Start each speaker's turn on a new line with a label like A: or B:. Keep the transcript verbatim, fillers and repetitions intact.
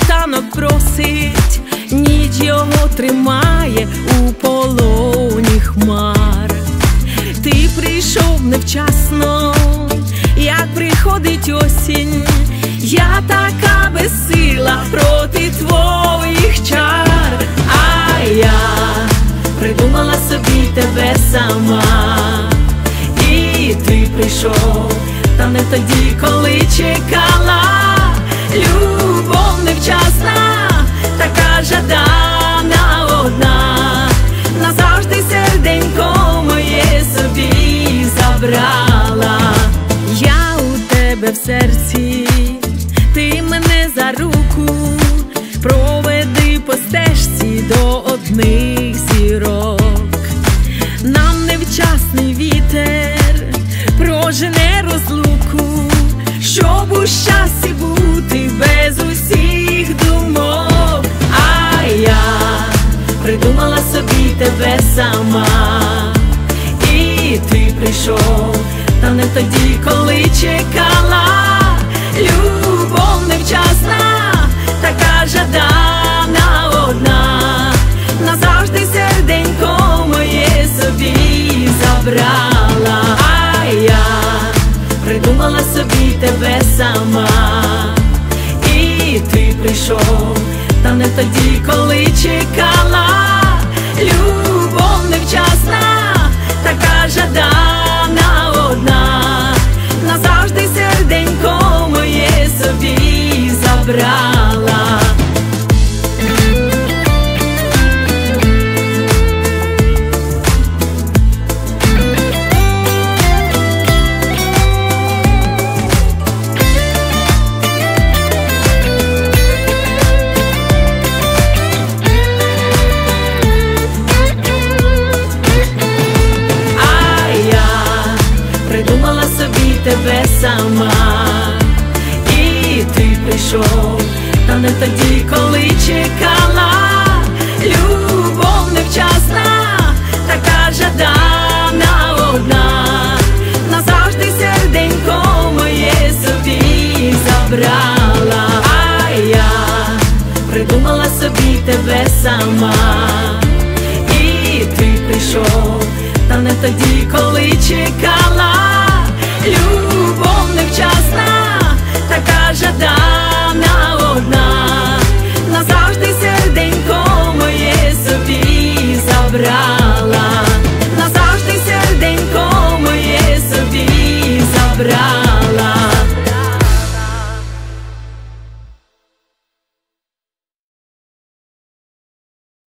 A: світанок просить, ніч його тримає у полоні хмар. Ти прийшов невчасно, як приходить осінь. Я така безсила проти твоїх чар. А я придумала собі тебе сама. І ти прийшов, та не тоді, коли чекала. Любов невчасна, така жадана одна. Назавжди серденько моє собі забрала. Я у тебе в серці, ти мене за руку проведи по стежці до одних зірок. Нам невчасний вітер прожене розлуку, щоб у щасті бути без усіх думок. А я придумала собі тебе сама. І ти прийшов, та не тоді, коли чекала. Любов невчасна, така жадана одна. Назавжди серденько моє собі забрала. А я придумала собі тебе сама. І ти прийшов, та не тоді, коли чекала. Любов невчасна, така жадана одна. Назавжди серденько моє собі забрала. Придумала собі тебе сама. І ти прийшов, та не тоді, коли чекала. Любов невчасна, така жадана одна. Назавжди серденько моє собі забрала. А я придумала собі тебе сама. І ти прийшов, та не тоді, коли чекала. Любов невчасна, така жадана одна. Назавжди серденько моє собі забрала.